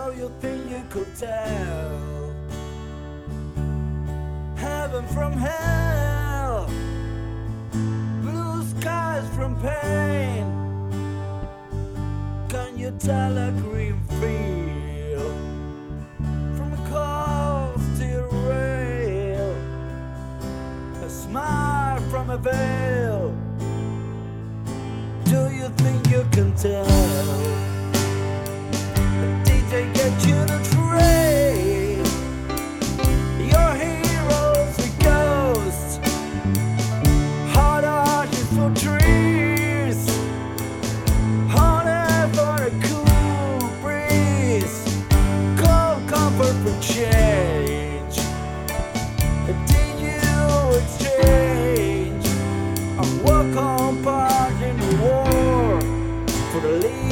Do you think you could tell heaven from hell, blue skies from pain? Can you tell a green field from a cold steel rail, a smile from a veil? Do you think you can tell? Did they get you the train? Your heroes are ghosts, hot ashes for trees, hot air for a cool breeze, cold comfort for change. Did you exchange a walk-on part in the war for the lead?